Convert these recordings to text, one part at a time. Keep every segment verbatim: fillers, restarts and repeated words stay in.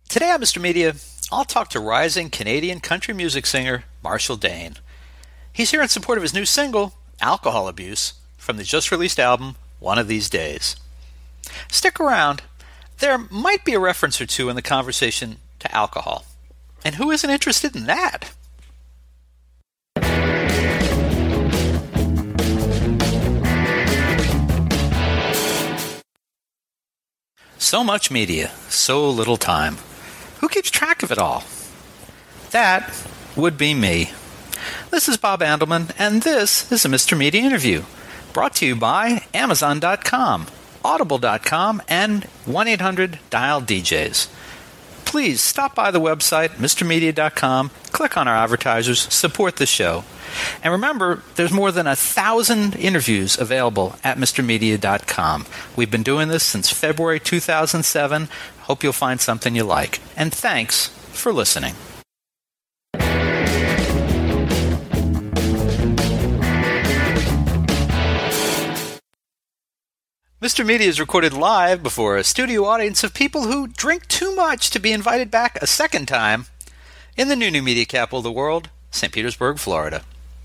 Today on Mister Media, I'll talk to rising Canadian country music singer Marshall Dane. He's here in support of his new single, Alcohol Abuse, from the just-released album, One of These Days. Stick around. There might be a reference or two in the conversation to alcohol. And who isn't interested in that? So much media, so little time. Who keeps track of it all? That would be me. This is Bob Andelman, and this is a Mister Media interview, brought to you by Amazon dot com, Audible dot com, and one eight hundred dial D Js. Please stop by the website, Mister Media dot com, click on our advertisers, support the show. And remember, there's more than a thousand interviews available at Mister Media dot com. We've been doing this since February two thousand seven. Hope you'll find something you like. And thanks for listening. Mister Media is recorded live before a studio audience of people who drink too much to be invited back a second time in the new new media capital of the world, Saint Petersburg, Florida.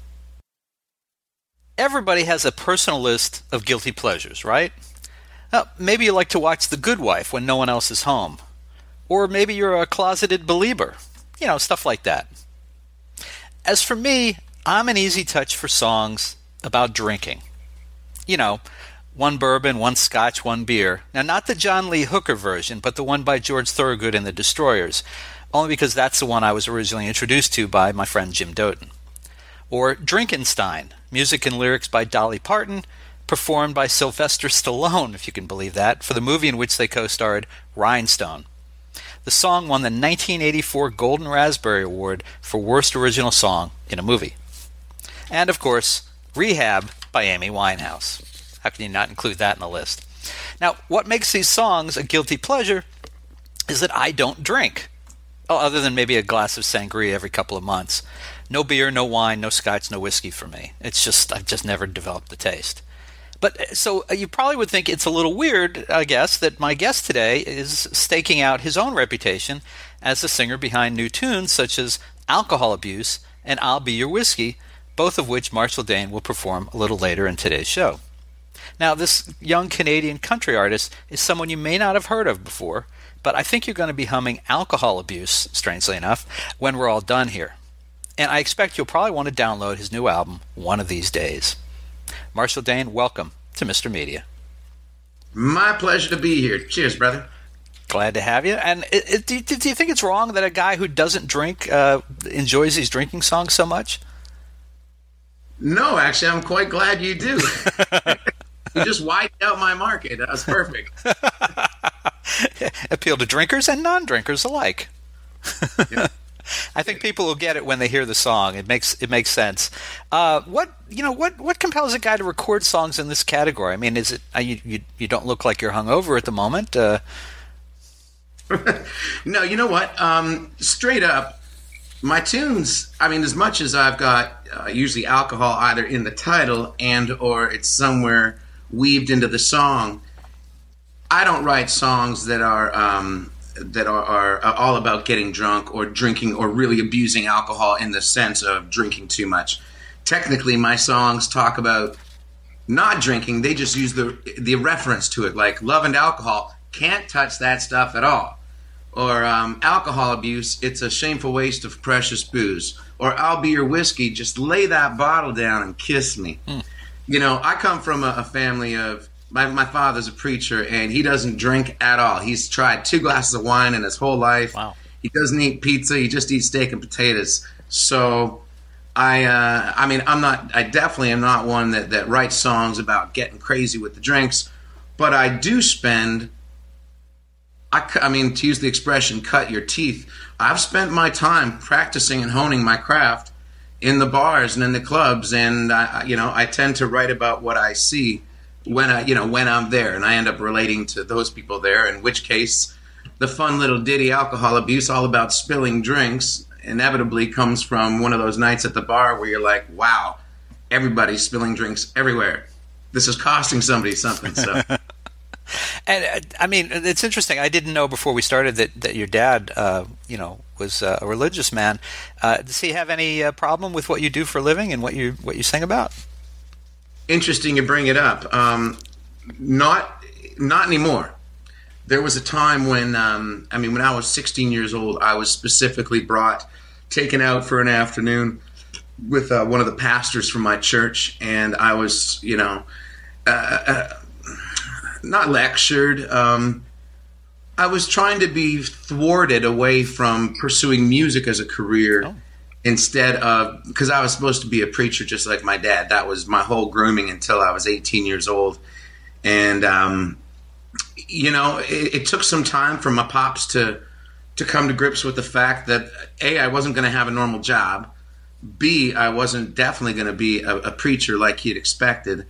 Everybody has a personal list of guilty pleasures, right? Now, maybe you like to watch The Good Wife when no one else is home. Or maybe you're a closeted believer. You know, stuff like that. As for me, I'm an easy touch for songs about drinking. You know, one bourbon, one scotch, one beer. Now, not the John Lee Hooker version, but the one by George Thorogood and the Destroyers, only because that's the one I was originally introduced to by my friend Jim Doughton. Or Drinkenstein, music and lyrics by Dolly Parton, performed by Sylvester Stallone, if you can believe that, for the movie in which they co-starred, Rhinestone. The song won the nineteen eighty-four Golden Raspberry Award for Worst Original Song in a Movie. And, of course, Rehab by Amy Winehouse. How can you not include that in the list? Now, what makes these songs a guilty pleasure is that I don't drink. Oh, other than maybe a glass of sangria every couple of months. No beer, no wine, no scotch, no whiskey for me. It's just, I've just never developed the taste. But so you probably would think it's a little weird, I guess, that my guest today is staking out his own reputation as the singer behind new tunes such as Alcohol Abuse and I'll Be Your Whiskey, both of which Marshall Dane will perform a little later in today's show. Now, this young Canadian country artist is someone you may not have heard of before, but I think you're going to be humming Alcohol Abuse, strangely enough, when we're all done here. And I expect you'll probably want to download his new album one of these days. Marshall Dane, welcome to Mister Media. My pleasure to be here. Cheers, brother. Glad to have you. And it, it, do, you, do you think it's wrong that a guy who doesn't drink uh, enjoys these drinking songs so much? No, actually, I'm quite glad you do. You just wiped out my market. That was perfect. Appeal to drinkers and non-drinkers alike. Yeah. I think people will get it when they hear the song. It makes it makes sense. Uh, what you know? What what compels a guy to record songs in this category? I mean, is it uh, you, you you don't look like you're hungover at the moment? Uh, no, you know what? Um, straight up, my tunes. I mean, as much as I've got uh, usually alcohol either in the title and or it's somewhere weaved into the song, I don't write songs that are. Um, that are, are all about getting drunk or drinking or really abusing alcohol in the sense of drinking too much. Technically, my songs talk about not drinking. They just use the the reference to it, like love and alcohol. Can't touch that stuff at all. Or um, alcohol abuse, it's a shameful waste of precious booze. Or I'll be your whiskey, just lay that bottle down and kiss me. Mm. You know, I come from a, a family of My, my father's a preacher, and he doesn't drink at all. He's tried two glasses of wine in his whole life. Wow. He doesn't eat pizza. He just eats steak and potatoes. So, I, uh, I mean, I'm not. I definitely am not one that, that writes songs about getting crazy with the drinks. But I do spend. I, I mean, to use the expression, cut your teeth. I've spent my time practicing and honing my craft in the bars and in the clubs, and I, you know, I tend to write about what I see. When I, you know, when I'm there, and I end up relating to those people there, in which case the fun little ditty Alcohol Abuse, all about spilling drinks, inevitably comes from one of those nights at the bar where you're like, wow, everybody's spilling drinks everywhere. This is costing somebody something. So And uh, I mean, it's interesting. I didn't know before we started that, that your dad, uh, you know, was uh, a religious man. Uh, does he have any uh, problem with what you do for a living and what you what you sing about? Interesting you bring it up. Um, not not anymore. There was a time when, um, I mean, when I was sixteen years old, I was specifically brought, taken out for an afternoon with uh, one of the pastors from my church, and I was, you know, uh, uh, not lectured. Um, I was trying to be thwarted away from pursuing music as a career. Oh. Instead of, because I was supposed to be a preacher just like my dad. That was my whole grooming until I was eighteen years old. And, um, you know, it, it took some time for my pops to to come to grips with the fact that, A, I wasn't going to have a normal job. B, I wasn't definitely going to be a, a preacher like he had expected.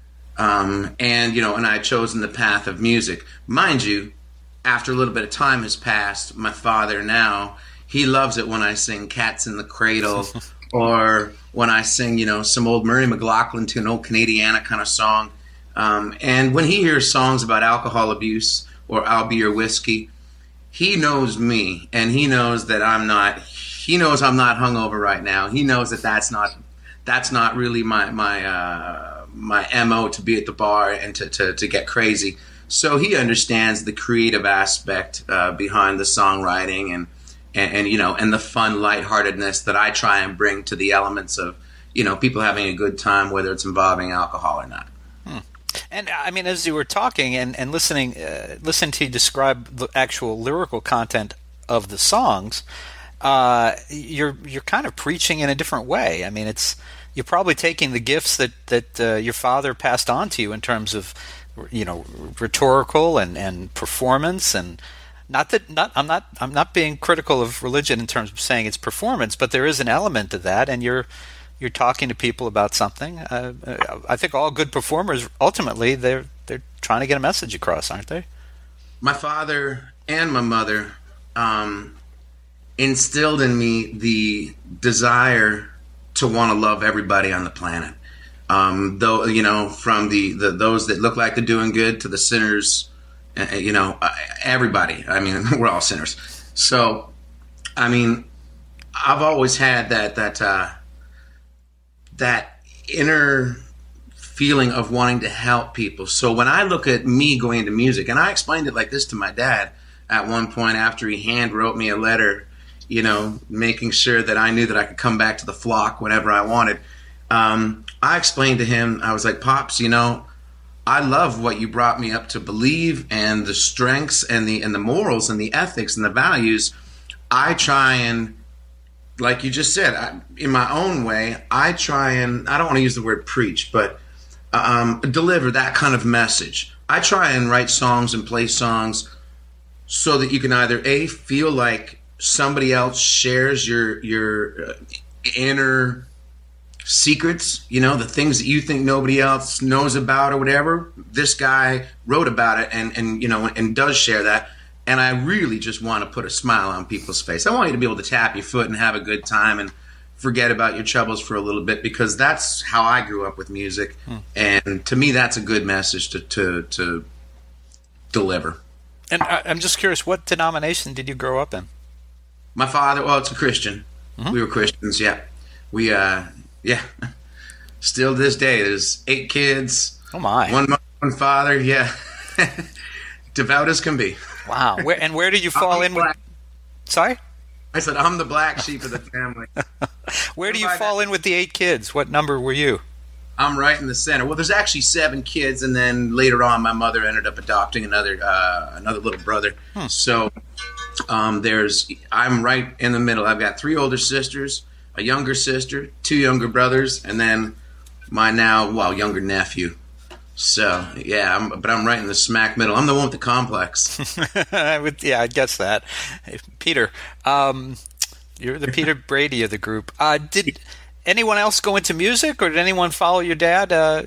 Um, and, you know, and I had chosen the path of music. Mind you, after a little bit of time has passed, my father now, he loves it when I sing Cats in the Cradle or when I sing, you know, some old Murray McLaughlin to an old Canadiana kind of song. Um, and when he hears songs about alcohol abuse or I'll Be Your Whiskey, he knows me, and he knows that I'm not, he knows I'm not hungover right now. He knows that that's not, that's not really my, my, uh, my M O to be at the bar and to, to, to get crazy. So he understands the creative aspect uh, behind the songwriting and, and, and, you know, and the fun lightheartedness that I try and bring to the elements of, you know, people having a good time, whether it's involving alcohol or not. Hmm. And I mean, as you were talking and, and listening, uh, listening to you describe the actual lyrical content of the songs, uh, you're you're kind of preaching in a different way. I mean, it's you're probably taking the gifts that that uh, your father passed on to you in terms of, you know, rhetorical and, and performance, and not that not I'm not I'm not being critical of religion in terms of saying it's performance, but there is an element of that, and you're you're talking to people about something. Uh, I think all good performers ultimately they're they're trying to get a message across, aren't they? My father and my mother um, instilled in me the desire to want to love everybody on the planet. Um, though, you know, from the, the those that look like they're doing good to the sinners, uh, you know, uh, everybody. I mean, we're all sinners. So, I mean, I've always had that that uh, that inner feeling of wanting to help people. So when I look at me going into music, and I explained it like this to my dad at one point after he hand wrote me a letter, you know, making sure that I knew that I could come back to the flock whenever I wanted. Um, I explained to him, I was like, Pops, you know, I love what you brought me up to believe, and the strengths and the and the morals and the ethics and the values. I try and, like you just said, I, in my own way, I try and, I don't want to use the word preach, but um, deliver that kind of message. I try and write songs and play songs so that you can either, A, feel like somebody else shares your your uh, inner secrets, you know, the things that you think nobody else knows about or whatever. This guy wrote about it and, and you know, and does share that. And I really just want to put a smile on people's face. I want you to be able to tap your foot and have a good time and forget about your troubles for a little bit, because that's how I grew up with music. Hmm. And to me, that's a good message to, to, to deliver. And I, I'm just curious, what denomination did you grow up in? My father, well, it's a Christian. Mm-hmm. We were Christians, yeah. We, uh, yeah. Still to this day, there's eight kids. Oh, my. One mother, one father, yeah. Devout as can be. Wow. Where, and where did you fall in with... Sorry? I said, I'm the black sheep of the family. Where do you fall that, in with the eight kids? What number were you? I'm right in the center. Well, there's actually seven kids, and then later on, my mother ended up adopting another uh, another little brother. Hmm. So um, there's, I'm right in the middle. I've got three older sisters, a younger sister, two younger brothers, and then my now, well, younger nephew. So, yeah, I'm, but I'm right in the smack middle. I'm the one with the complex. I would, yeah, I guess that. Hey, Peter, um, you're the Peter Brady of the group. Uh, did anyone else go into music, or did anyone follow your dad? Uh,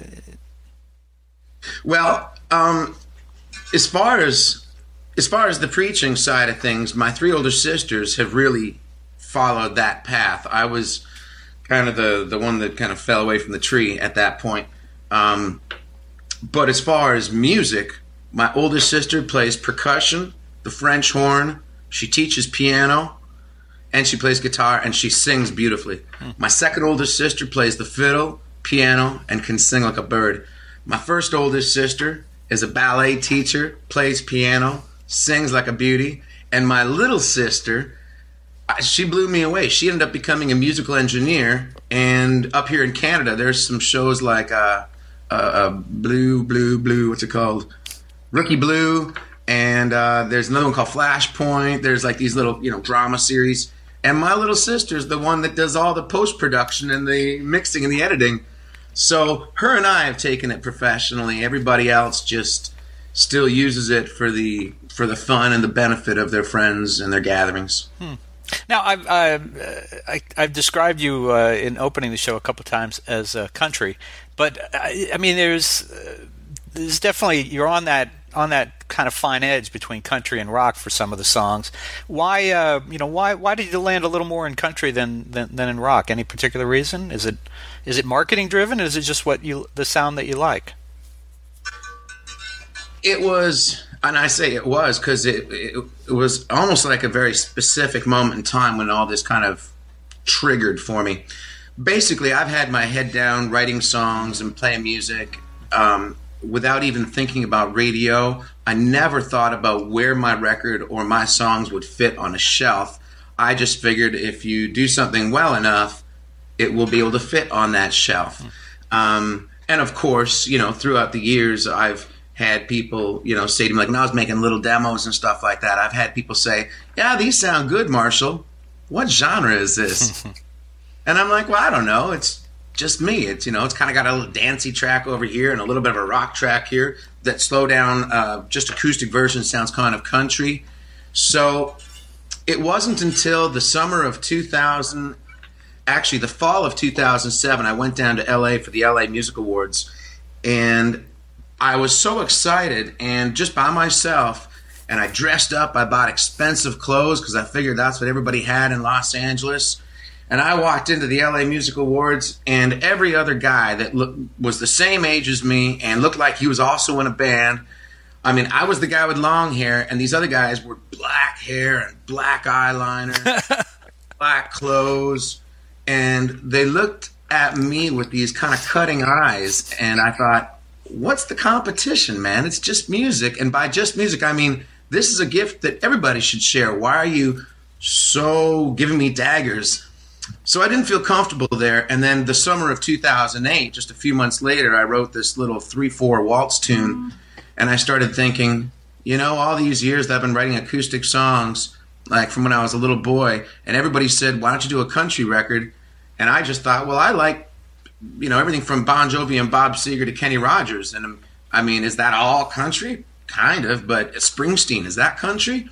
well, um, as far as as far as the preaching side of things, my three older sisters have really followed that path. I was kind of the, the one that kind of fell away from the tree at that point. Um But as far as music, My oldest sister plays percussion, the French horn. She teaches piano, and she plays guitar, and she sings beautifully. Hmm. My second oldest sister plays the fiddle, piano, and can sing like a bird. My first oldest sister is a ballet teacher, plays piano, sings like a beauty. And my little sister, she blew me away. She ended up becoming a musical engineer. And up here in Canada, there's some shows like uh, uh, uh, Blue, Blue, Blue, what's it called? Rookie Blue. And uh, there's another one called Flashpoint. There's like these little, you know, drama series. And my little sister's the one that does all the post-production and the mixing and the editing. So her and I have taken it professionally. Everybody else just still uses it for the for the fun and the benefit of their friends and their gatherings. Hmm. Now, I've I've, uh, I've described you uh, in opening the show a couple times as uh, country, but I, I mean, there's uh, there's definitely you're on that on that kind of fine edge between country and rock for some of the songs. Why uh, you know why why did you land a little more in country than, than than in rock? Any particular reason? Is it is it marketing driven? Or is it just what you the sound that you like? It was, and I say it was because it, it it was almost like a very specific moment in time when all this kind of triggered for me. Basically, I've had my head down writing songs and playing music um, without even thinking about radio. I never thought about where my record or my songs would fit on a shelf. I just figured if you do something well enough, it will be able to fit on that shelf. Um, and of course, you know, throughout the years, I've had people, you know, say to me, like, when I was making little demos and stuff like that, I've had people say, yeah, these sound good, Marshall. What genre is this? And I'm like, well, I don't know. It's just me. It's, you know, it's kind of got a little dancey track over here and a little bit of a rock track here. That slow down, uh, just acoustic version sounds kind of country. So it wasn't until the summer of two thousand, actually the fall of two thousand seven, I went down to L A for the L A Music Awards, and I was so excited, and just by myself, and I dressed up. I bought expensive clothes because I figured that's what everybody had in Los Angeles. And I walked into the L A Music Awards, and every other guy that look, was the same age as me and looked like he was also in a band. I mean, I was the guy with long hair, and these other guys were black hair and black eyeliner, black clothes, and they looked at me with these kind of cutting eyes, and I thought, what's the competition, man? It's just music. And by just music, I mean, this is a gift that everybody should share. Why are you so giving me daggers? So I didn't feel comfortable there. And then the summer of two thousand eight, just a few months later, I wrote this little three four waltz tune. And I started thinking, you know, all these years that I've been writing acoustic songs, like from when I was a little boy, and everybody said, why don't you do a country record? And I just thought, well, I like, you know, everything from Bon Jovi and Bob Seger to Kenny Rogers. And I mean, is that all country? Kind of, but Springsteen, is that country?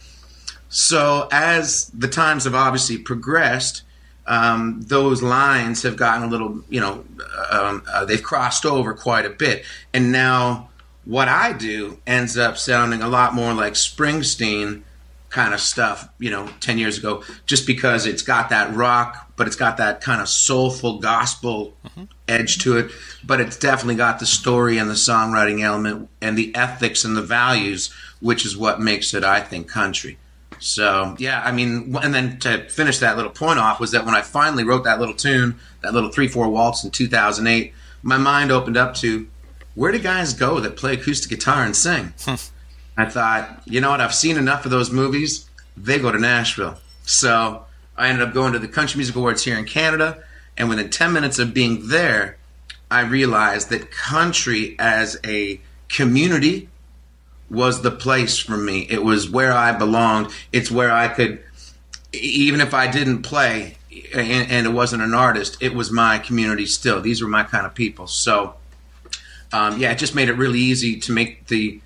So as the times have obviously progressed, um, those lines have gotten a little, you know, um, uh, they've crossed over quite a bit. And now what I do ends up sounding a lot more like Springsteen kind of stuff, you know, ten years ago, just because it's got that rock, but it's got that kind of soulful gospel mm-hmm. edge to it. But it's definitely got the story and the songwriting element and the ethics and the values, which is what makes it, I think, country. So, yeah, I mean, and then to finish that little point off was that when I finally wrote that little tune, that little three four waltz in two thousand eight, my mind opened up to, where do guys go that play acoustic guitar and sing? I thought, you know what, I've seen enough of those movies. They go to Nashville. So I ended up going to the Country Music Awards here in Canada, and within ten minutes of being there, I realized that country as a community was the place for me. It was where I belonged. It's where I could, even if I didn't play and, and it wasn't an artist, it was my community still. These were my kind of people. So, um, yeah, it just made it really easy to make the,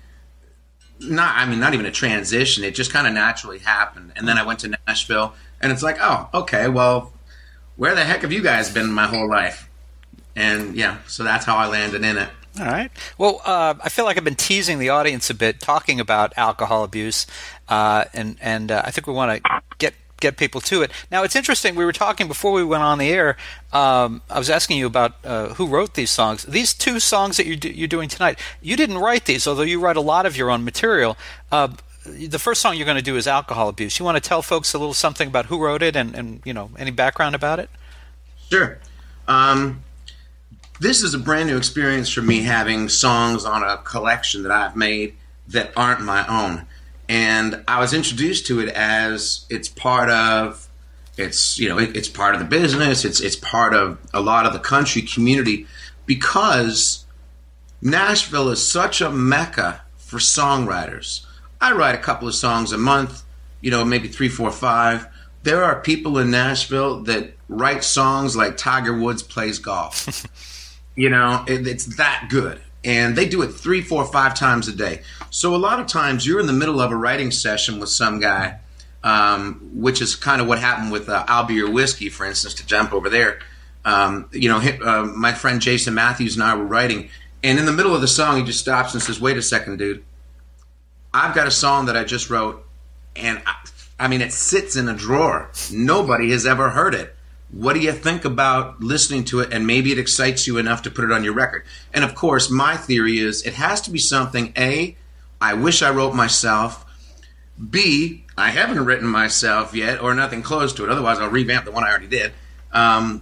not, I mean, not even a transition. It just kind of naturally happened. And then I went to Nashville, and it's like, oh, okay, well, where the heck have you guys been my whole life? And, yeah, so that's how I landed in it. All right. Well, uh, I feel like I've been teasing the audience a bit, talking about alcohol abuse, uh, and and uh, I think we want to get get people to it. Now, it's interesting. We were talking before we went on the air. Um, I was asking you about uh, who wrote these songs. These two songs that you're, do- you're doing tonight, you didn't write these, although you write a lot of your own material. Uh, the first song you're going to do is Alcohol Abuse. You want to tell folks a little something about who wrote it and, and you know, any background about it? Sure. Um, this is a brand new experience for me, having songs on a collection that I've made that aren't my own. And I was introduced to it as it's part of, it's, you know, it, it's part of the business. It's, it's part of a lot of the country community, because Nashville is such a mecca for songwriters. I write a couple of songs a month, you know, maybe three, four, five. There are people in Nashville that write songs like Tiger Woods plays golf. You know, it, it's that good. And they do it three, four, five times a day. So a lot of times you're in the middle of a writing session with some guy, um, which is kind of what happened with uh, I'll Be Your Whiskey, for instance, to jump over there. Um, you know, uh, my friend Jason Matthews and I were writing. And in the middle of the song, he just stops and says, wait a second, dude. I've got a song that I just wrote, and I, I mean, it sits in a drawer. Nobody has ever heard it. What do you think about listening to it, and maybe it excites you enough to put it on your record? And, of course, my theory is it has to be something, A, I wish I wrote myself, B, I haven't written myself yet, or nothing close to it. Otherwise, I'll revamp the one I already did. Um,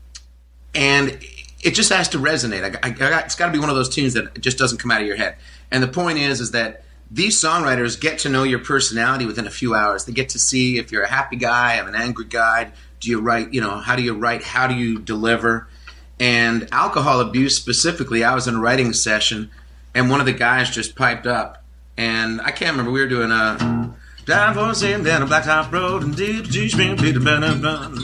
and it just has to resonate. I, I, I got, it's got to be one of those tunes that just doesn't come out of your head. And the point is, is that these songwriters get to know your personality within a few hours. They get to see if you're a happy guy, an angry guy. Do you write, you know, how do you write? How do you deliver? And Alcohol Abuse specifically, I was in a writing session, and one of the guys just piped up. And I can't remember, we were doing a down for sailing down a blacktop road and deep G string Peter Bennett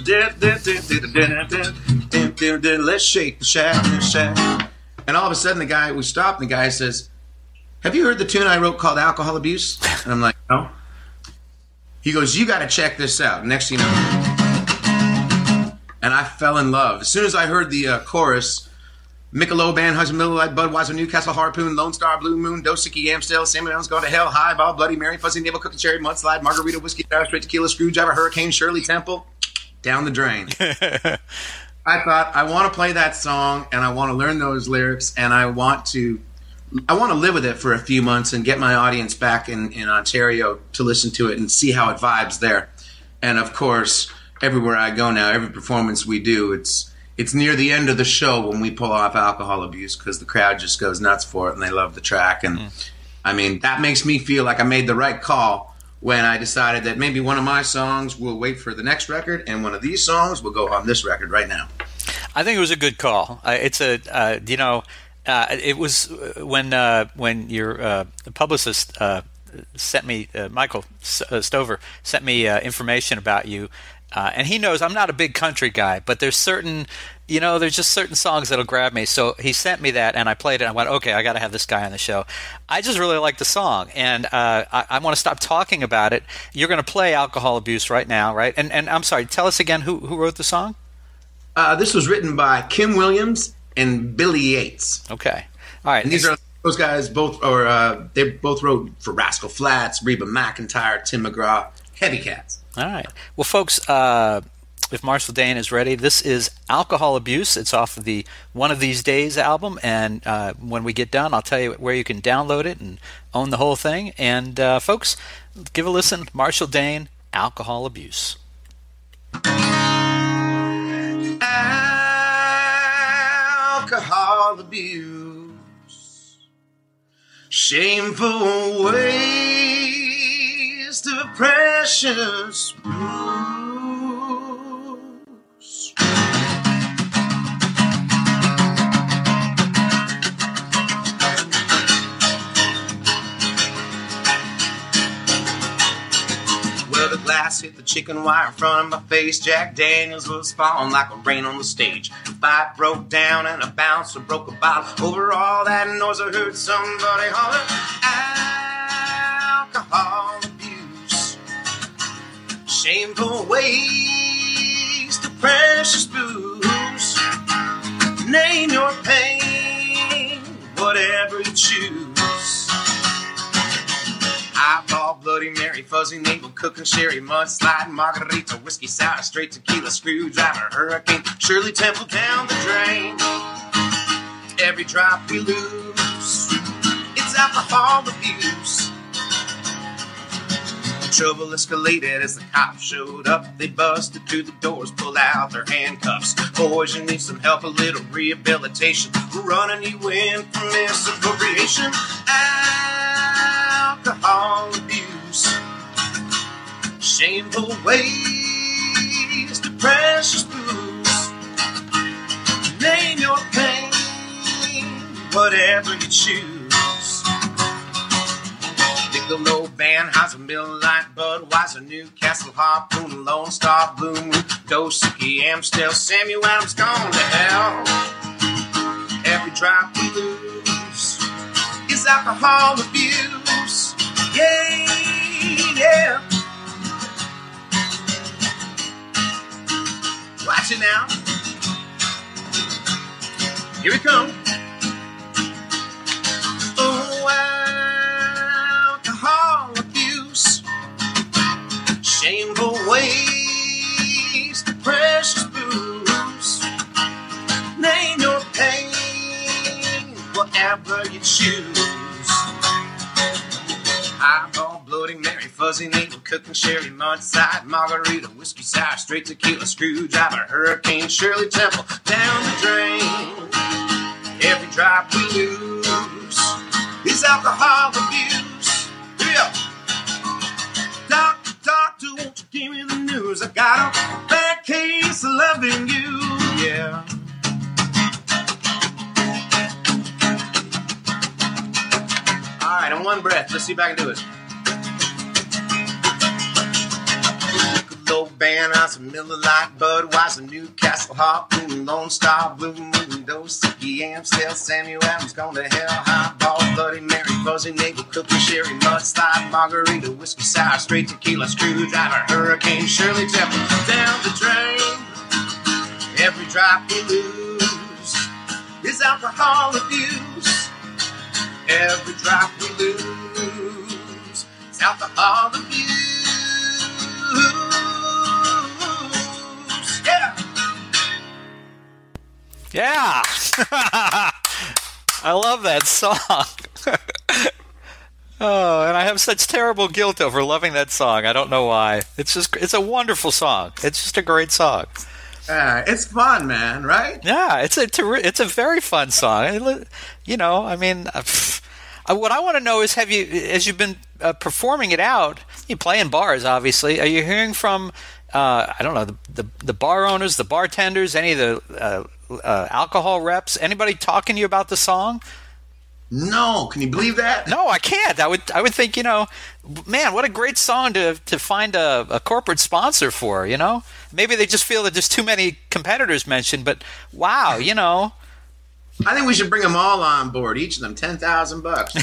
let's shake the shack, the shack. And all of a sudden the guy, we stopped, and the guy says, have you heard the tune I wrote called Alcohol Abuse? And I'm like, no. He goes, you got to check this out. Next thing you know, and I fell in love. As soon as I heard the uh, chorus, Michelob, Hudson, Miller Lite, Budweiser, Newcastle, Harpoon, Lone Star, Blue Moon, Dosiki, Amstel, Salmon Mountains, Go to Hell, Highball, Bloody Mary, Fuzzy Navel, Cookie Cherry, Mudslide, Margarita, Whiskey, Sour, Straight Tequila, Screwdriver, Hurricane, Shirley Temple, down the drain. I thought, I want to play that song, and I want to learn those lyrics, and I want to I want to live with it for a few months and get my audience back in, in Ontario to listen to it and see how it vibes there. And, of course, everywhere I go now, every performance we do, it's it's near the end of the show when we pull off Alcohol Abuse, because the crowd just goes nuts for it and they love the track. And, mm. I mean, that makes me feel like I made the right call when I decided that maybe one of my songs will wait for the next record and one of these songs will go on this record right now. I think it was a good call. Uh, it's a, uh, you know... Uh, it was when uh, when your uh, publicist uh, sent me, uh, Michael Stover, sent me uh, information about you, uh, and he knows I'm not a big country guy, but there's certain, you know, there's just certain songs that'll grab me. So he sent me that, and I played it, and I went, okay, I got to have this guy on the show. I just really like the song, and uh, I, I want to stop talking about it. You're going to play Alcohol Abuse right now, right? And and I'm sorry, tell us again who, who wrote the song? Uh, this was written by Kim Williams and Billy Yates. Okay. All right. And these are those guys both, or uh, they both wrote for Rascal Flatts, Reba McEntire, Tim McGraw, Heavy Cats. All right. Well, folks, uh, if Marshall Dane is ready, this is Alcohol Abuse. It's off of the One of These Days album. And uh, when we get done, I'll tell you where you can download it and own the whole thing. And uh, folks, give a listen. Marshall Dane, Alcohol Abuse. Alcohol abuse, shameful waste of precious booze. Well, the glass hit the chicken wire in front of my face. Jack Daniels was falling like a rain on the stage. The fight broke down and a bouncer broke a bottle. Over all that noise I heard somebody holler, alcohol abuse, shameful waste of precious booze. Name your pain, whatever you choose. Eyeball, bloody Bloody Mary, fuzzy navel, cooking sherry, mudslide, margarita, whiskey sour, straight tequila, screwdriver, hurricane, Shirley Temple down the drain. Every drop we lose, it's alcohol abuse. The trouble escalated as the cops showed up. They busted through the doors, pulled out their handcuffs. Boys, you need some help, a little rehabilitation. We're running you in for misappropriation. Alcohol abuse, shameful waste of precious booze. Name your pain, whatever you choose. Michelob, Anheuser, Miller Lite, Budweiser, Newcastle, Harpoon, Lone Star, Blue Moon, Dos Equis, Amstel, Samuel Adams, gone to hell. Every drop we lose is alcohol abuse. Yeah, yeah. Watch it now. Here we come. Oh, alcohol abuse, shameful waste of precious booze. Name your pain, whatever you choose. Highball, Bloody Mary, fuzzy navel, cooking sherry, mudslide, margarita, whiskey sour, straight tequila, screwdriver, hurricane, Shirley Temple, down the drain. Every drop we lose is alcohol abuse. Yeah. Doctor, doctor, won't you give me the news? I got a bad case of loving you. Yeah. All right, in one breath. Let's see if I can do it. Michelob, Anheuser, Miller Lite, Budweiser, Newcastle, Harpoon, Lone Star, Blue Moon, Dos Equis, Amstel, Samuel Adams, gone to hell. Highball, Bloody Mary, fuzzy navel, cooking sherry, mudslide, margarita, whiskey sour, straight tequila, screwdriver, hurricane, Shirley Temple, down the drain. Every drop we lose is alcohol abuse. Every drop we lose is alcohol abuse. Yeah. Yeah. I love that song. Oh, and I have such terrible guilt over loving that song. I don't know why. It's just, it's a wonderful song. It's just a great song. Uh, it's fun, man, right? Yeah, it's a ter- it's a very fun song. You know, I mean, uh, what I want to know is, have you, as you've been uh, performing it out, you play in bars, obviously. Are you hearing from, uh, I don't know, the, the the bar owners, the bartenders, any of the uh, uh, alcohol reps, anybody talking to you about the song? No, can you believe that? No, I can't. I would I would think, you know, man, what a great song to to find a, a corporate sponsor for, you know? Maybe they just feel that there's too many competitors mentioned, but wow, you know. I think we should bring them all on board, each of them ten thousand bucks.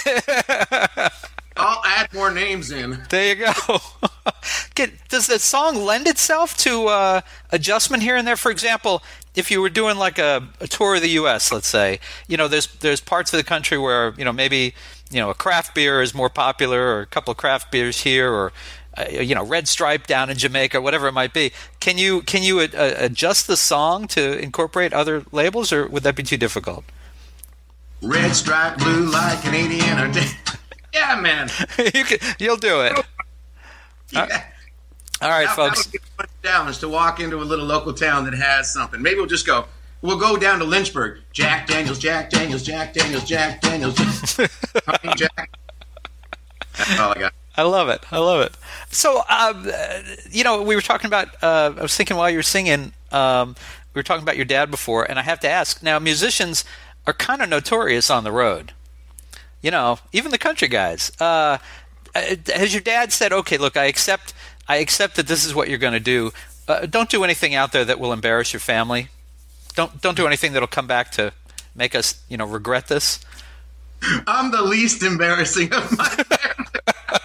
I'll add more names in. There you go. Get, does the song lend itself to uh, adjustment here and there? For example, if you were doing like a, a tour of the U S, let's say, you know, there's there's parts of the country where, you know, maybe, you know, a craft beer is more popular, or a couple of craft beers here, or uh, you know, Red Stripe down in Jamaica, whatever it might be. Can you can you uh, adjust the song to incorporate other labels, or would that be too difficult? Red Stripe, blue like Canadian, or yeah, man, you can, you'll do it. Yeah. Uh, all right, that, folks. That would be a fun challenge to walk into a little local town that has something. Maybe we'll just go. We'll go down to Lynchburg. Jack Daniels, Jack Daniels, Jack Daniels, Jack Daniels. Honey Jack. That's all I got. I love it. I love it. So, um, you know, we were talking about, uh, I was thinking while you were singing, um, we were talking about your dad before, and I have to ask, now, musicians are kind of notorious on the road. You know, even the country guys. Uh, has your dad said, okay, look, I accept I accept that this is what you're going to do. Uh, don't do anything out there that will embarrass your family. Don't don't do anything that'll come back to make us, you know, regret this. I'm the least embarrassing of my family.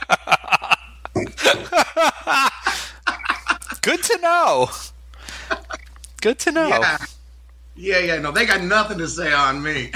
Good to know. Good to know. Yeah, yeah, yeah. No, they got nothing to say on me.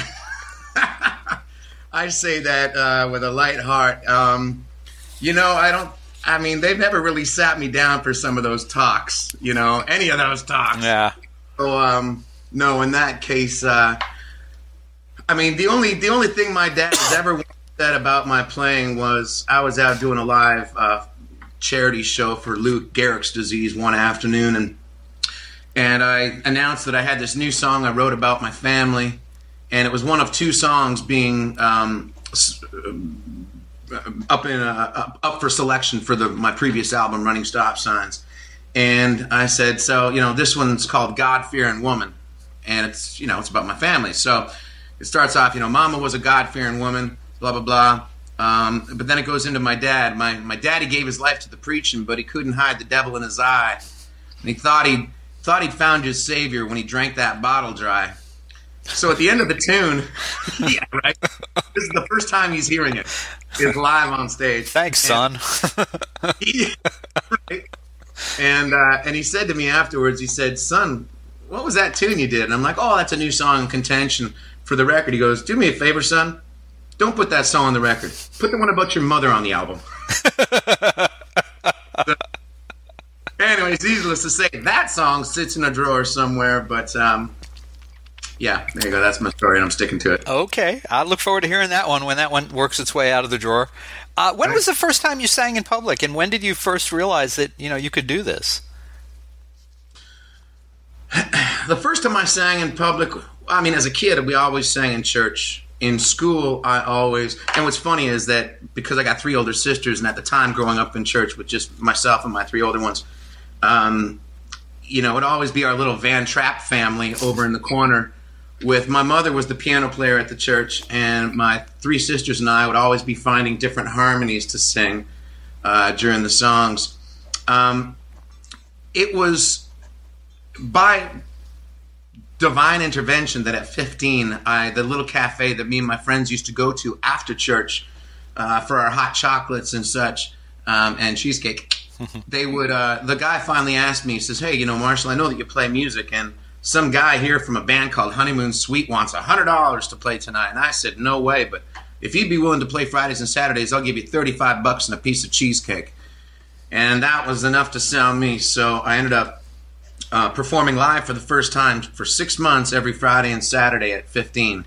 I say that uh, with a light heart. Um, you know, I don't I mean, they've never really sat me down for some of those talks, you know, any of those talks. Yeah. So, um, no, in that case, uh, I mean, the only the only thing my dad has ever said about my playing was I was out doing a live uh, charity show for Lou Gehrig's disease one afternoon, and and I announced that I had this new song I wrote about my family, and it was one of two songs being um, up in uh, up for selection for the my previous album, Running Stop Signs. And I said, so you know, this one's called God-Fearing Woman, and it's you know it's about my family. So it starts off, you know, Mama was a God-fearing woman, blah blah blah. Um, but then it goes into my dad. My my daddy gave his life to the preaching, but he couldn't hide the devil in his eye, and he thought he thought he'd found his savior when he drank that bottle dry. So at the end of the tune, yeah, right. This is the first time he's hearing it. It's live on stage. Thanks, and, son. he, right? And uh, and he said to me afterwards, he said, "Son, what was that tune you did?" And I'm like, "Oh, that's a new song in contention for the record." He goes, "Do me a favor, son. Don't put that song on the record. Put the one about your mother on the album." So, anyways, needless to say, that song sits in a drawer somewhere. But um, yeah, there you go. That's my story, and I'm sticking to it. Okay, I look forward to hearing that one when that one works its way out of the drawer. Uh, when was the first time you sang in public, and when did you first realize that you know you could do this? The first time I sang in public, I mean, as a kid, we always sang in church. In school, I always, and what's funny is that because I got three older sisters, and at the time growing up in church with just myself and my three older ones, um, you know, it would always be our little Van Trapp family over in the corner. With my mother was the piano player at the church, and my three sisters and I would always be finding different harmonies to sing uh, during the songs. Um, it was by divine intervention that at fifteen, I the little cafe that me and my friends used to go to after church uh, for our hot chocolates and such, um, and cheesecake. They would. Uh, the guy finally asked me. He says, "Hey, you know, Marshall, I know that you play music, and some guy here from a band called Honeymoon Suite wants a hundred dollars to play tonight." And I said, "No way, but if you'd be willing to play Fridays and Saturdays, I'll give you thirty-five bucks and a piece of cheesecake." And that was enough to sell me. So I ended up uh, performing live for the first time for six months every Friday and Saturday at fifteen.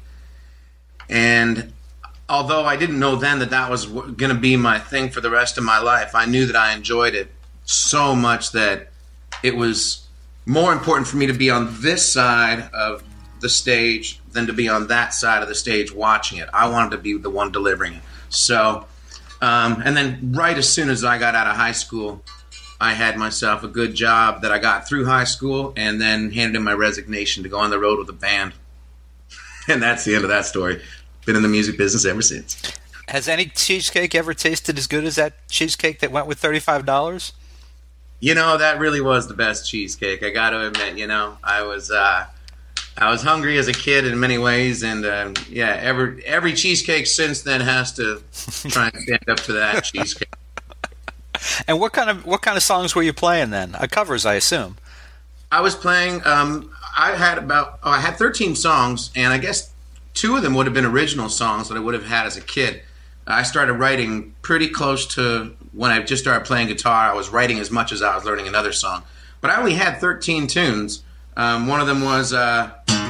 And although I didn't know then that that was going to be my thing for the rest of my life, I knew that I enjoyed it so much that it was more important for me to be on this side of the stage than to be on that side of the stage watching it. I wanted to be the one delivering it. So, um, and then right as soon as I got out of high school, I had myself a good job that I got through high school, and then handed in my resignation to go on the road with a band. And that's the end of that story. Been in the music business ever since. Has any cheesecake ever tasted as good as that cheesecake that went with thirty-five dollars? You know, that really was the best cheesecake. I got to admit, you know, I was uh, I was hungry as a kid in many ways, and uh, yeah, every every cheesecake since then has to try and stand up to that cheesecake. And what kind of what kind of songs were you playing then? Uh, covers, I assume. I was playing. Um, I had about oh, I had thirteen songs, and I guess two of them would have been original songs that I would have had as a kid. I started writing pretty close to when I just started playing guitar. I was writing as much as I was learning another song. But I only had thirteen tunes. Um, one of them was uh,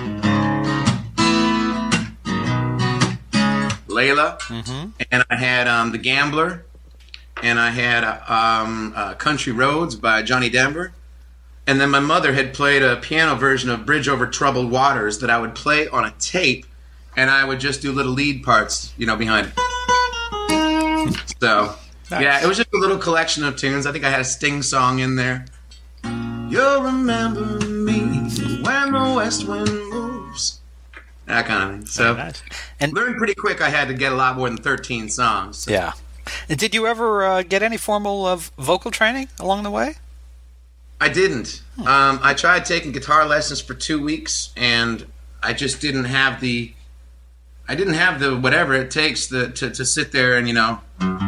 Layla, mm-hmm. and I had um, The Gambler, and I had uh, um, uh, Country Roads by Johnny Denver. And then my mother had played a piano version of Bridge Over Troubled Waters that I would play on a tape, and I would just do little lead parts, you know, behind it. So, nice. Yeah, it was just a little collection of tunes. I think I had a Sting song in there. You'll remember me when the west wind moves. That kind of thing. So, nice. And learned pretty quick I had to get a lot more than thirteen songs. So. Yeah. And did you ever uh, get any formal uh, vocal training along the way? I didn't. Hmm. Um, I tried taking guitar lessons for two weeks, and I just didn't have the... I didn't have the whatever it takes the, to, to sit there and, you know...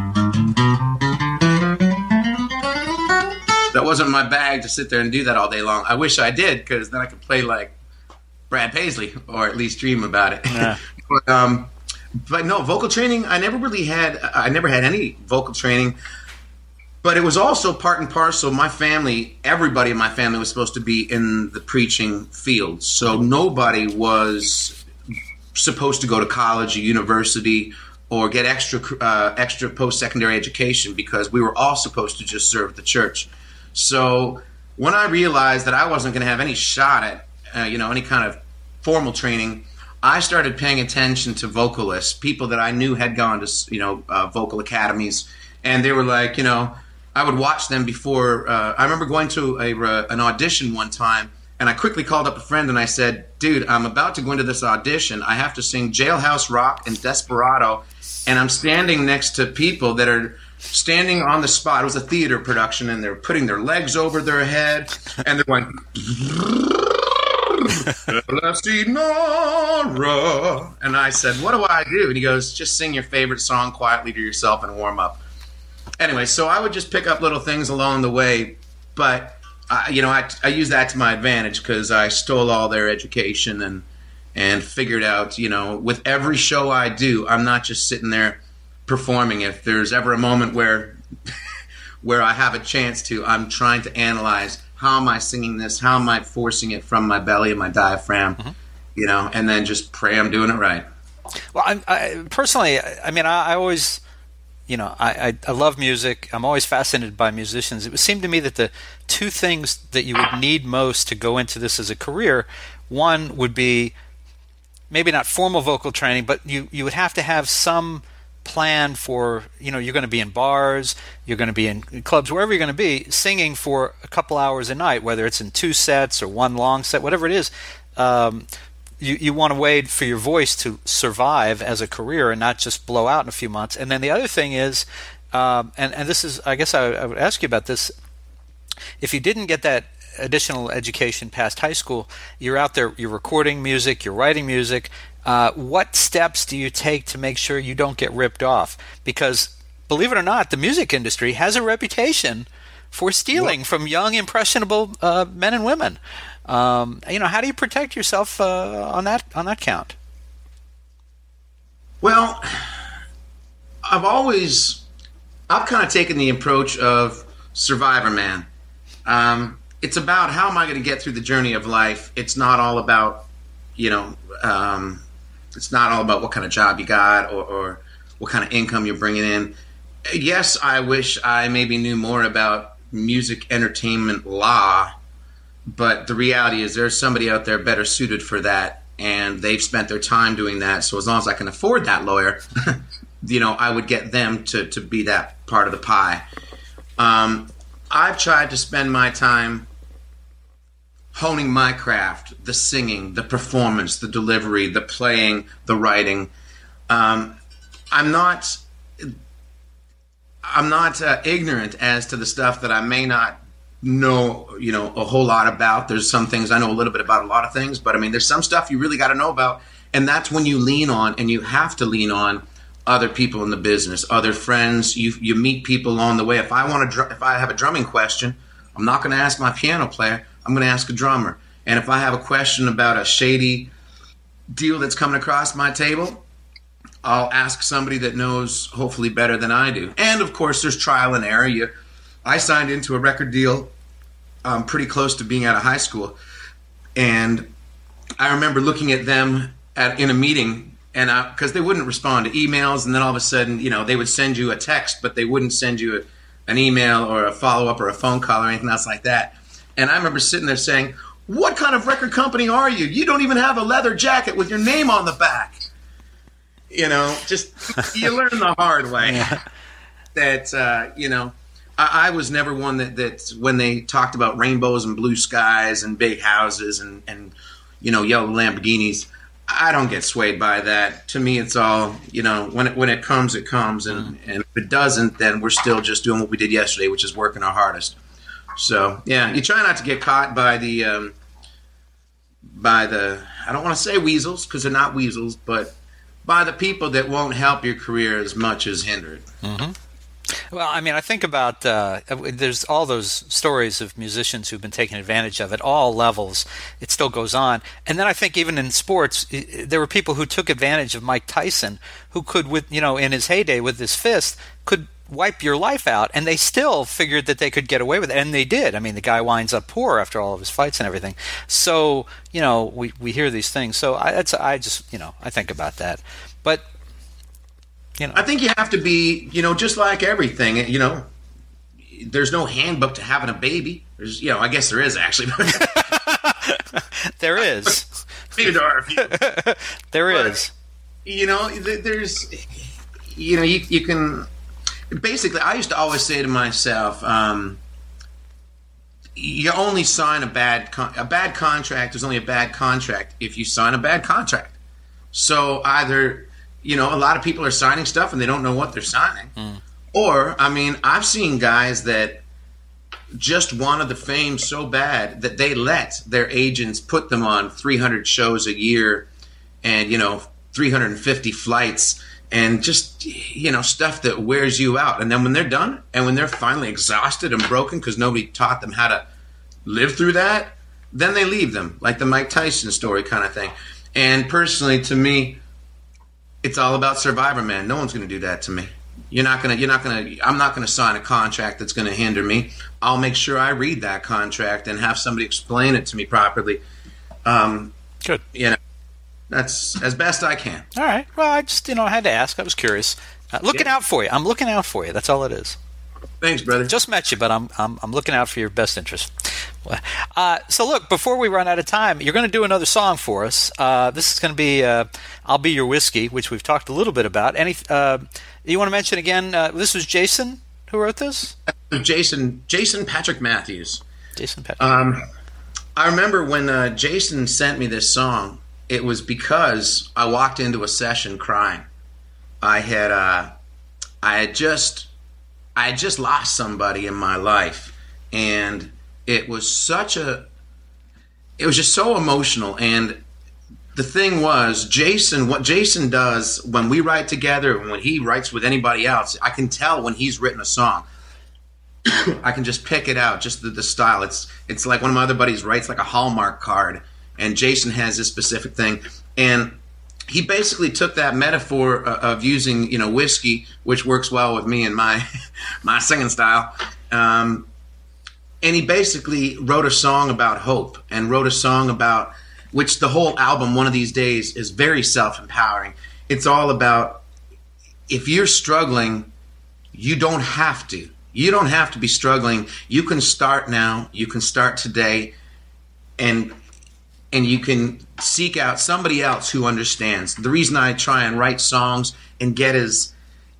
That wasn't my bag to sit there and do that all day long. I wish I did, because then I could play like Brad Paisley, or at least dream about it. Yeah. but, um, but no, vocal training, I never really had... I never had any vocal training. but it was also part and parcel. My family, everybody in my family was supposed to be in the preaching field. So nobody was supposed to go to college or university or get extra uh, extra post-secondary education, because we were all supposed to just serve the church. So when I realized that I wasn't going to have any shot at, uh, you know, any kind of formal training, I started paying attention to vocalists, people that I knew had gone to, you know, uh, vocal academies, and they were like, you know, I would watch them before. Uh, I remember going to a, uh, an audition one time, and I quickly called up a friend and I said, dude, I'm about to go into this audition. I have to sing Jailhouse Rock and Desperado, and I'm standing next to people that are standing on the spot. It was a theater production, and they're putting their legs over their head, and they're going, and I said, what do I do? And he goes, just sing your favorite song quietly to yourself and warm up. Anyway, so I would just pick up little things along the way, but I, you know, I, I use that to my advantage because I stole all their education and and figured out, you know, with every show I do, I'm not just sitting there performing. If there's ever a moment where where I have a chance to, I'm trying to analyze, how am I singing this? How am I forcing it from my belly and my diaphragm? Mm-hmm. You know, and then just pray I'm doing it right. Well, I, I personally, I mean, I, I always. You know, I, I, I love music. I'm always fascinated by musicians. It would seem to me that the two things that you would need most to go into this as a career, one would be maybe not formal vocal training, but you, you would have to have some plan for, you know, you're going to be in bars, you're going to be in clubs, wherever you're going to be, singing for a couple hours a night, whether it's in two sets or one long set, whatever it is. Um, You, you want to wait for your voice to survive as a career and not just blow out in a few months. And then the other thing is, um, and, and this is, I guess I, I would ask you about this, if you didn't get that additional education past high school, you're out there, you're recording music, you're writing music, uh, what steps do you take to make sure you don't get ripped off? Because, believe it or not, the music industry has a reputation for stealing what? from young, impressionable uh, men and women. Um, you know, how do you protect yourself uh, on that on that count? Well, I've always, I've kind of taken the approach of Survivor Man. Um, it's about how am I going to get through the journey of life. It's not all about, you know, um, it's not all about what kind of job you got or, or what kind of income you're bringing in. Yes, I wish I maybe knew more about music entertainment law. But the reality is there's somebody out there better suited for that, and they've spent their time doing that. So as long as I can afford that lawyer, you know, I would get them to, to be that part of the pie. Um, I've tried to spend my time honing my craft, the singing, the performance, the delivery, the playing, the writing. Um, I'm not, I'm not uh, ignorant as to the stuff that I may not know, you know, a whole lot about. There's some things I know a little bit about, a lot of things, but I mean, there's some stuff you really got to know about, and that's when you lean on, and you have to lean on other people in the business, other friends. You you meet people along the way. If I want to, dr- if I have a drumming question, I'm not going to ask my piano player. I'm going to ask a drummer. And if I have a question about a shady deal that's coming across my table, I'll ask somebody that knows hopefully better than I do. And of course, there's trial and error. You I signed into a record deal um, pretty close to being out of high school, and I remember looking at them at in a meeting, and because they wouldn't respond to emails, and then all of a sudden, you know, they would send you a text, but they wouldn't send you a, an email or a follow-up or a phone call or anything else like that. And I remember sitting there saying, what kind of record company are you? You don't even have a leather jacket with your name on the back. You know, just you learn the hard way yeah. that, uh, you know, I was never one that, that when they talked about rainbows and blue skies and big houses and, and, you know, yellow Lamborghinis, I don't get swayed by that. To me, it's all, you know, when it, when it comes, it comes. And, mm. and if it doesn't, then we're still just doing what we did yesterday, which is working our hardest. So, yeah, you try not to get caught by the, um, by the, I don't want to say weasels because they're not weasels, but by the people that won't help your career as much as hinder it. Mm-hmm. Well, I mean, I think about uh, there's all those stories of musicians who've been taken advantage of at all levels. It still goes on. And then I think even in sports, there were people who took advantage of Mike Tyson, who could, with you know, in his heyday with his fist, could wipe your life out, and they still figured that they could get away with it, and they did. I mean, the guy winds up poor after all of his fights and everything. So, you know, we, we hear these things. So I, that's, I just, you know, I think about that. But, you know. I think you have to be, you know, just like everything, you know, there's no handbook to having a baby. There's, you know, I guess there is actually. There is. There but, is. You know, there's, you know, you, you can, basically, I used to always say to myself, um, you only sign a bad, con- a bad contract is only a bad contract if you sign a bad contract. So either, you know, a lot of people are signing stuff and they don't know what they're signing. Mm. Or, I mean, I've seen guys that just wanted the fame so bad that they let their agents put them on three hundred shows a year and, you know, three hundred fifty flights and just, you know, stuff that wears you out. And then when they're done and when they're finally exhausted and broken because nobody taught them how to live through that, then they leave them, like the Mike Tyson story kind of thing. And personally, to me, it's all about Survivor, man. No one's going to do that to me. You're not gonna. You're not gonna. I'm not gonna sign a contract that's gonna hinder me. I'll make sure I read that contract and have somebody explain it to me properly. Um, Good. You know, that's as best I can. All right. Well, I just, you know, I had to ask. I was curious. Uh, looking yeah. out for you. I'm looking out for you. That's all it is. Thanks, brother. Just met you, but I'm I'm I'm looking out for your best interest. Uh, so look, before we run out of time, you're going to do another song for us. Uh, this is going to be uh, "I'll Be Your Whiskey," which we've talked a little bit about. Any uh, you want to mention again? Uh, this was Jason who wrote this. Jason Jason Patrick Matthews. Jason Patrick. Um, I remember when uh, Jason sent me this song. It was because I walked into a session crying. I had uh, I had just I had just lost somebody in my life, and it was such a, it was just so emotional. And the thing was, Jason, what Jason does when we write together and when he writes with anybody else, I can tell when he's written a song. I can just pick it out, just the, the style. It's it's like one of my other buddies writes like a Hallmark card, and Jason has this specific thing. And he basically took that metaphor of using, you know, whiskey, which works well with me and my my singing style. Um, And he basically wrote a song about hope and wrote a song about, which the whole album, One of These Days, is very self-empowering. It's all about, if you're struggling, you don't have to. You don't have to be struggling. You can start now. You can start today. And and you can seek out somebody else who understands. The reason I try and write songs and get as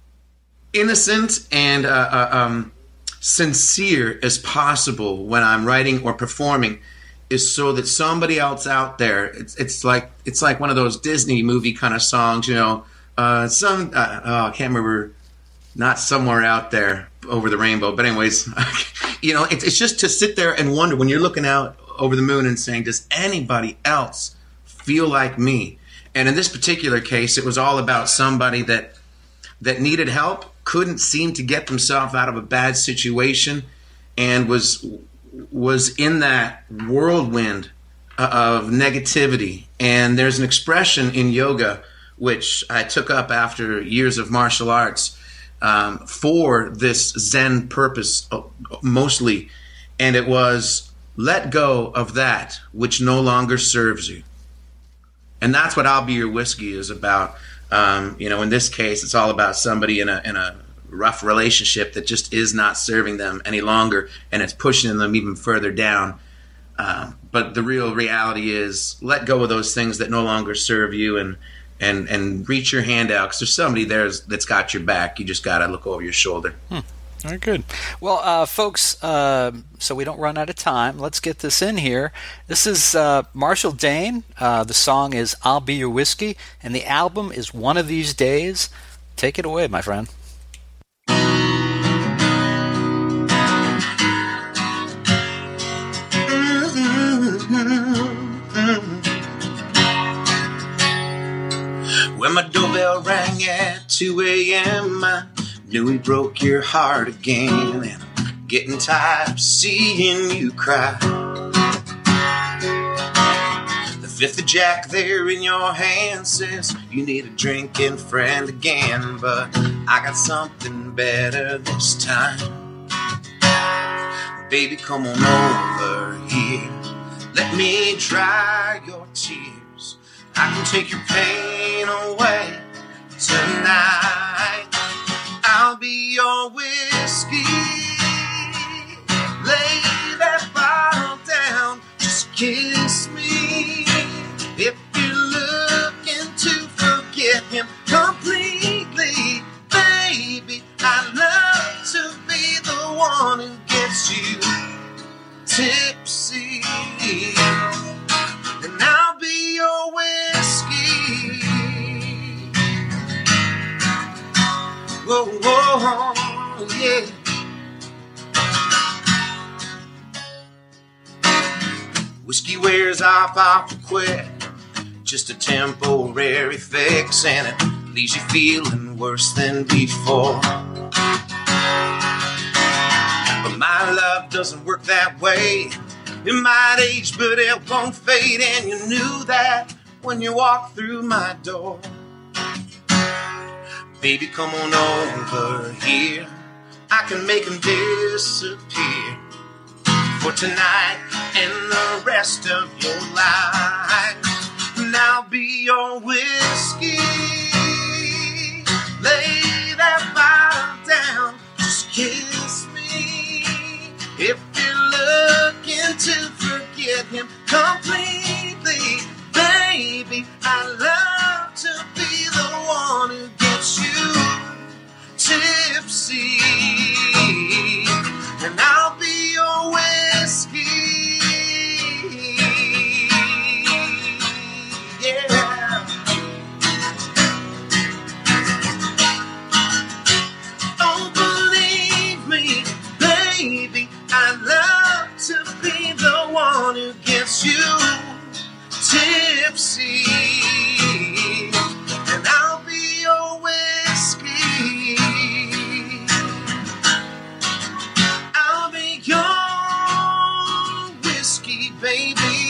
innocent and uh, uh, um, sincere as possible when I'm writing or performing is so that somebody else out there, it's it's like it's like one of those Disney movie kind of songs, you know, uh, some uh, oh, I can't remember, not Somewhere Out There Over the Rainbow, but anyways, you know, it's it's just to sit there and wonder when you're looking out over the moon and saying, does anybody else feel like me? And in this particular case, it was all about somebody that that needed help, couldn't seem to get themselves out of a bad situation, and was was in that whirlwind of negativity. And there's an expression in yoga, which I took up after years of martial arts, um, for this Zen purpose mostly, and it was, let go of that which no longer serves you. And that's what I'll Be Your Whiskey is about. Um, you know, in this case, it's all about somebody in a in a rough relationship that just is not serving them any longer, and it's pushing them even further down. Um, but the real reality is, let go of those things that no longer serve you, and and and reach your hand out, because there's somebody there that's got your back. You just got to look over your shoulder. Hmm. Very good. Well, uh, folks, uh, so we don't run out of time, let's get this in here. This is uh, Marshall Dane. Uh, the song is I'll Be Your Whiskey, and the album is One of These Days. Take it away, my friend. When my doorbell rang at two a.m., I knew he broke your heart again, and I'm getting tired of seeing you cry. The fifth of Jack there in your hand says you need a drinking friend again, but I got something better this time. Baby, come on over here. Let me dry your tears. I can take your pain away tonight. I'll be your whiskey. Lay that bottle down. Just kiss me. If you're looking to forget him completely, baby, I'd love to be the one who gets you tipsy. And I'll be your whiskey. Whoa, whoa, yeah. Whiskey wears off awful quick. Just a temporary fix, and it leaves you feeling worse than before. But my love doesn't work that way. It might age, but it won't fade, and you knew that when you walked through my door. Baby, come on over here. I can make him disappear for tonight and the rest of your life. And I'll be your whiskey. Lay that bottle down. Just kiss me. If you're looking to forget him completely, baby, I love to be the one who gets you tipsy. And I'll be your whiskey. I'd love to be the one who gets you tipsy. And I'll be your whiskey. I'll be your whiskey, baby.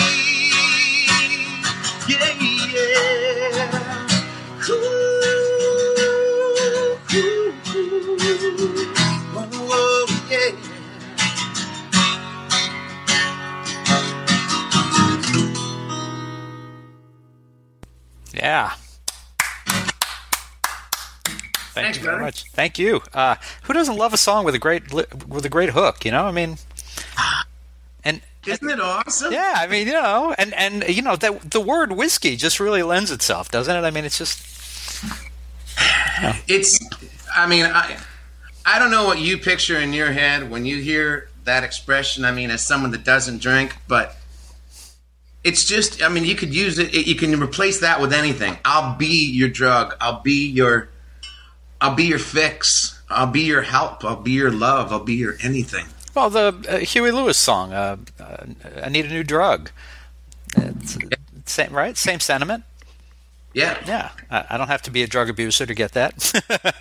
Yeah, yeah. Ooh, ooh, ooh. Oh, oh, yeah. Yeah. Thank Thanks, you very brother. much. Thank you. Uh, who doesn't love a song with a great li- with a great hook? You know, I mean, and Isn't it awesome? yeah, I mean, you know, and and you know that the word whiskey just really lends itself, doesn't it? I mean, it's just It's, I mean, I, I don't know what you picture in your head when you hear that expression. I mean, as someone that doesn't drink, but it's just, I mean, you could use it. You can replace that with anything. I'll be your drug. I'll be your, I'll be your fix. I'll be your help. I'll be your love. I'll be your anything. well, the uh, Huey Lewis song, uh, uh, "I Need a New Drug." It's, it's same, right? Same sentiment. Yeah. Yeah, I, I don't have to be a drug abuser to get that.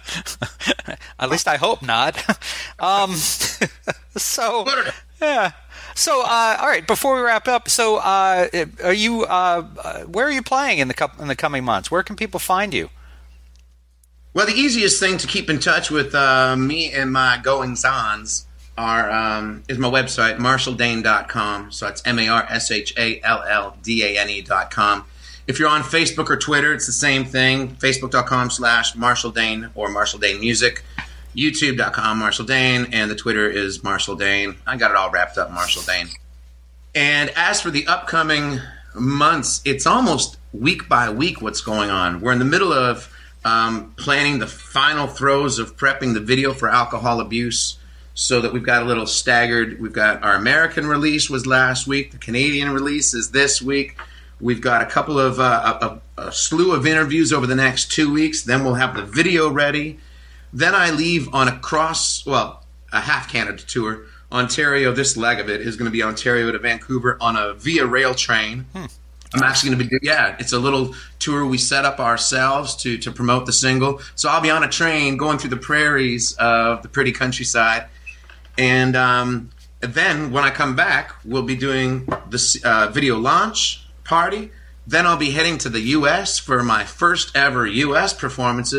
At least I hope not. um, so, yeah. So, uh, all right. Before we wrap up, so uh, are you? Uh, uh, where are you playing in the co- in the coming months? Where can people find you? Well, the easiest thing to keep in touch with uh, me and my goings-ons are um, is my website, marshall dane dot com. So that's M A R S H A L L D A N E dot com. If you're on Facebook or Twitter, it's the same thing, facebook.com slash Marshall Dane or Marshall Dane Music, youtube.com Marshall Dane, and the Twitter is Marshall Dane. I got it all wrapped up, Marshall Dane. And as for the upcoming months, it's almost week by week what's going on. We're in the middle of um, planning the final throes of prepping the video for Alcohol Abuse, so that we've got a little staggered. We've got our American release was last week. The Canadian release is this week. We've got a couple of, uh, a, a slew of interviews over the next two weeks. Then we'll have the video ready. Then I leave on a cross, well, a half Canada tour. Ontario, this leg of it is going to be Ontario to Vancouver on a Via Rail train. Hmm. I'm actually going to be, yeah, it's a little tour we set up ourselves to, to promote the single. So I'll be on a train going through the prairies of the pretty countryside. And um, then when I come back, we'll be doing the uh, video launch party. Then I'll be heading to the U S for my first ever U S performances.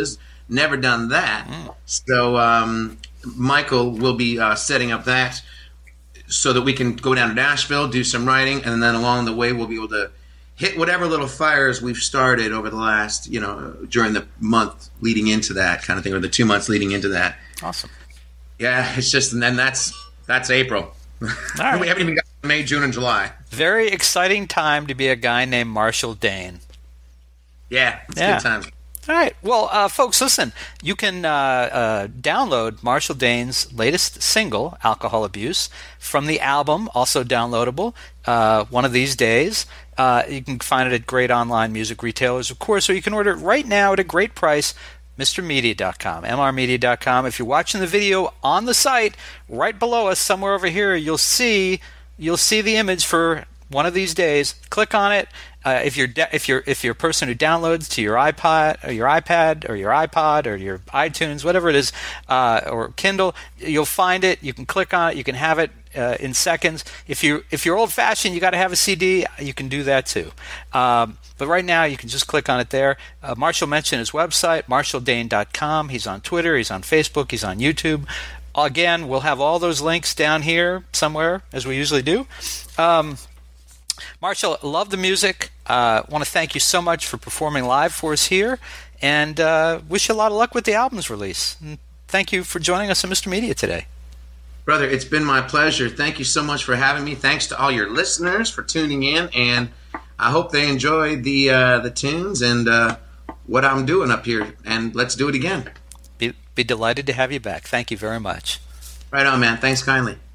Never done that. Mm. So um, Michael will be uh, setting up that so that we can go down to Nashville, do some writing, and then along the way we'll be able to hit whatever little fires we've started over the last, you know, during the month leading into that kind of thing, or the two months leading into that. Awesome. Yeah, it's just, and then that's that's April. All right. We haven't even got to May, June, and July. Very exciting time to be a guy named Marshall Dane. Yeah, it's yeah. good times. All right. Well, uh, folks, listen. You can uh, uh, download Marshall Dane's latest single, Alcohol Abuse, from the album, also downloadable, uh, one of these days. Uh, you can find it at great online music retailers, of course, or you can order it right now at a great price, Mr Media dot com, M R Media dot com. If you're watching the video on the site, right below us, somewhere over here, you'll see you'll see the image for one of these days. Click on it. Uh, if you're de- if you're if you're a person who downloads to your iPod or your iPad or your iPod or your iTunes, whatever it is, uh, or Kindle, you'll find it. You can click on it. You can have it uh, in seconds. If you if you're old fashioned, you got to have a C D. You can do that too. Um, but right now, you can just click on it there. Uh, Marshall mentioned his website, marshall dane dot com. He's on Twitter. He's on Facebook. He's on YouTube. Again, we'll have all those links down here somewhere, as we usually do. Um, Marshall, love the music. I uh, want to thank you so much for performing live for us here, and uh, wish you a lot of luck with the album's release. And thank you for joining us on Mister Media today. Brother, it's been my pleasure. Thank you so much for having me. Thanks to all your listeners for tuning in, and I hope they enjoyed the uh, the tunes and uh, what I'm doing up here. And let's do it again. Be, be delighted to have you back. Thank you very much. Right on, man. Thanks kindly.